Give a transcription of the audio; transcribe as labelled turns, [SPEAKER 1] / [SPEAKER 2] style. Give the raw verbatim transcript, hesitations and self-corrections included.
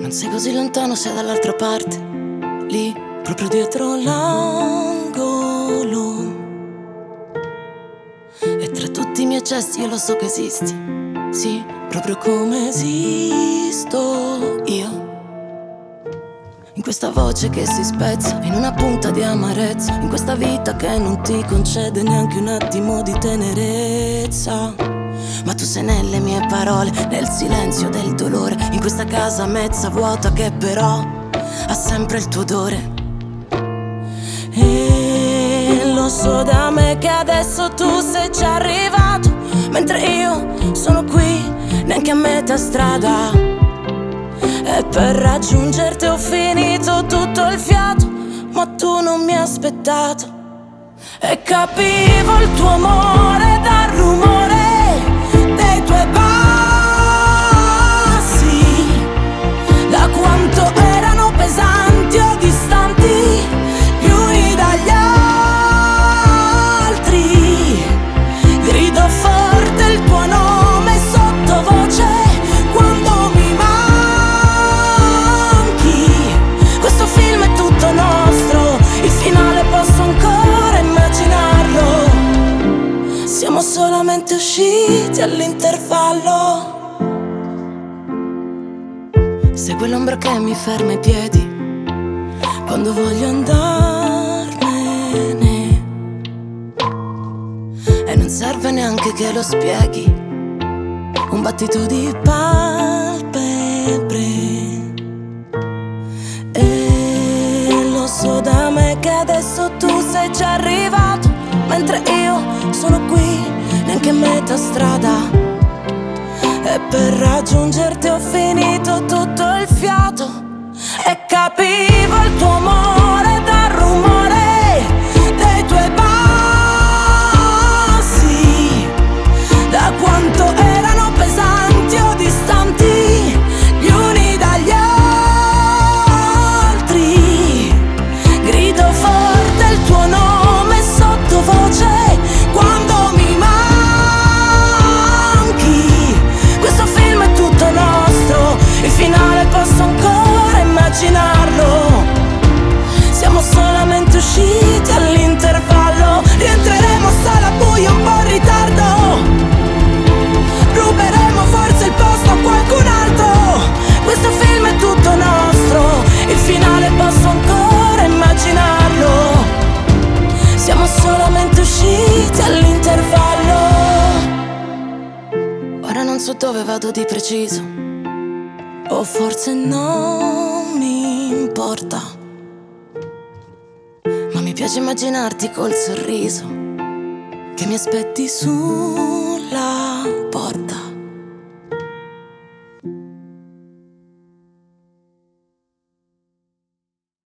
[SPEAKER 1] Non sei così lontano, sei dall'altra parte, lì, proprio dietro l'angolo. E tra tutti i miei gesti io lo so che esisti, sì, proprio come esisto io. In questa voce che si spezza, in una punta di amarezza, in questa vita che non ti concede neanche un attimo di tenerezza. Ma tu sei nelle mie parole, nel silenzio del dolore, in questa casa mezza vuota che però ha sempre il tuo odore. E lo so da me che adesso tu sei già arrivato, mentre io sono qui, neanche a metà strada. E per raggiungerti ho finito tutto il fiato, ma tu non mi hai aspettato. E capivo il tuo amore dal rumore dei tuoi passi, da quanto erano pesanti o distanti gli uni dagli altri. Grido forte il tuo nome sottovoce quando mi manchi. Questo film è tutto nostro, il finale posso ancora immaginarlo. Siamo solamente usciti all'intervallo. Sei quell'ombra che mi ferma i piedi quando voglio andarmene, e non serve neanche che lo spieghi, un battito di palpebre. E lo so da me che adesso tu sei già arrivato, mentre io sono qui, neanche a metà strada. E per raggiungerti ho finito tutto il fiato. E capivo il tuo amore dal rumore dei tuoi passi, da quanto erano pesanti o distanti gli uni dagli altri. Grido forte il tuo nome sottovoce quando mi manchi. Questo film è tutto nostro, il finale posso ancora immaginarlo. Siamo solamente usciti all'intervallo, rientreremo a sala buia un po' in ritardo, ruberemo forse il posto a qualcun altro. Questo film è tutto nostro, il finale posso ancora immaginarlo. Siamo solamente usciti all'intervallo. Ora non so dove vado di preciso, o forse non mi importa, ma mi piace immaginarti col sorriso che mi aspetti su